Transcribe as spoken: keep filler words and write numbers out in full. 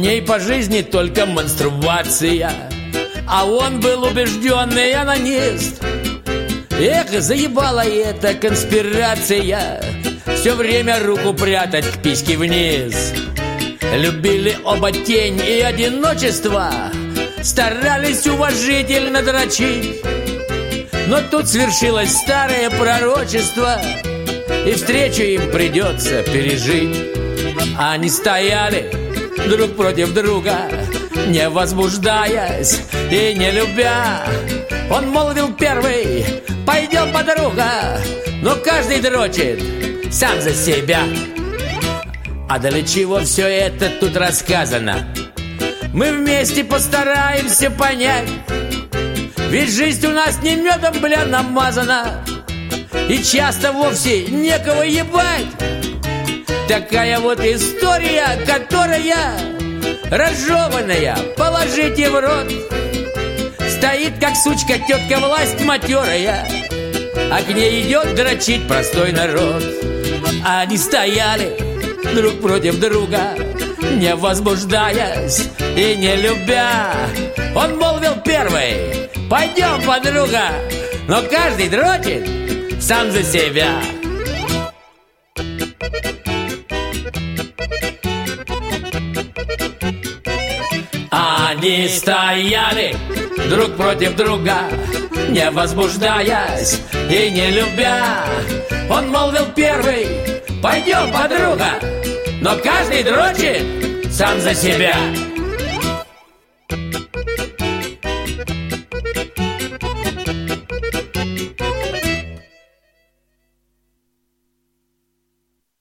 ней по жизни только менструация, а он был убежденный анонист. Эх, заебала эта конспирация, все время руку прятать к письке вниз. Любили оба тень и одиночество, старались уважительно дрочить. Но тут свершилось старое пророчество, и встречу им придется пережить. Они стояли друг против друга, не возбуждаясь и не любя. Он молвил первый: пойдем, подруга. Но каждый дрочит сам за себя. А для чего все это тут рассказано? Мы вместе постараемся понять. Ведь жизнь у нас не медом, бля, намазана, и часто вовсе некого ебать. Такая вот история, которая разжеванная, положите в рот. Стоит, как сучка, тетка власть матерая, а к ней идет дрочить простой народ. Они стояли друг против друга, не возбуждаясь и не любя. Он молвил первый: пойдем, подруга. Но каждый дрочит сам за себя. Они стояли друг против друга, не возбуждаясь и не любя. Он молвил первый: пойдем, подруга. Но каждый дрочит сам за себя.